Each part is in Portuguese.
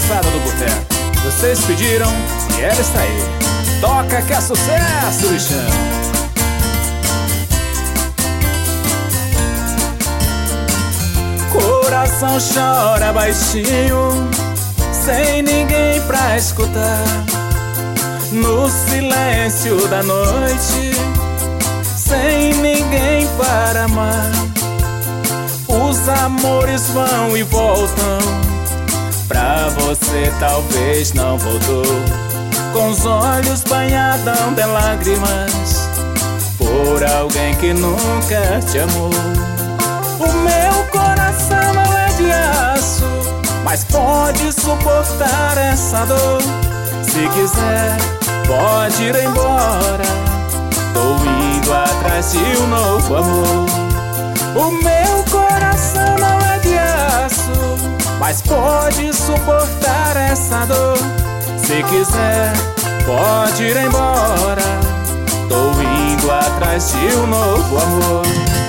moçada do boteco. Vocês pediram e ela está aí. Toca que é sucesso, bichão. Coração chora baixinho, sem ninguém pra escutar. No silêncio da noite, sem ninguém para amar. Os amores vão e voltam, pra você talvez não voltou. Com os olhos banhados de lágrimas, por alguém que nunca te amou. O meu coração não é de aço, mas pode suportar essa dor. Se quiser, pode ir embora, tô indo atrás de um novo amor. O meu coração não é de aço, mas pode suportar essa dor. Se quiser, pode ir embora, tô indo atrás de um novo amor.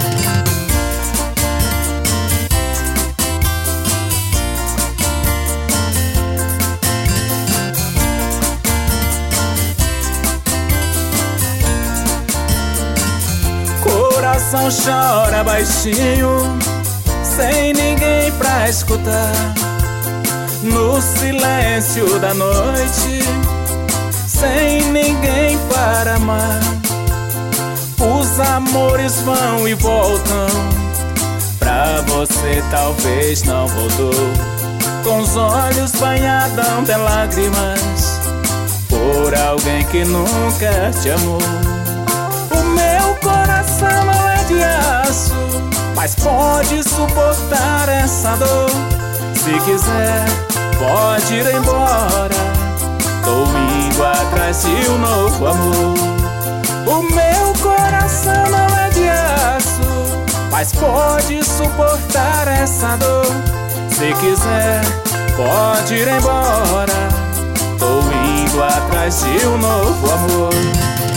Coração chora baixinho, sem ninguém pra escutar. No silêncio da noite, sem ninguém para amar. Os amores vão e voltam, pra você talvez não voltou. Com os olhos banhados de lágrimas, por alguém que nunca te amou. O meu coração não é de aço, mas pode suportar essa dor. Se quiser, pode ir embora, tô indo atrás de um novo amor. O meu coração não é de aço, mas pode suportar essa dor. Se quiser, pode ir embora, tô indo atrás de um novo amor.